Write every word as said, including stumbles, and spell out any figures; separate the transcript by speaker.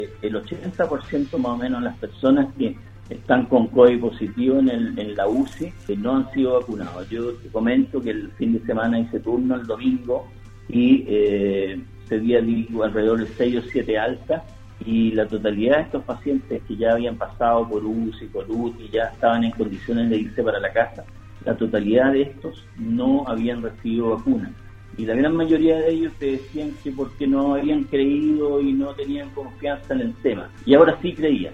Speaker 1: el ochenta por ciento más o menos de las personas que están con COVID positivo en, el, en la U C I que no han sido vacunados. Yo te comento que el fin de semana hice turno el domingo y eh, ese día di alrededor de seis o siete altas, y la totalidad de estos pacientes que ya habían pasado por U C I, por U T I, ya estaban en condiciones de irse para la casa, la totalidad de estos no habían recibido vacuna. Y la gran mayoría de ellos te decían que porque no habían creído y no tenían confianza en el tema. Y ahora sí creían.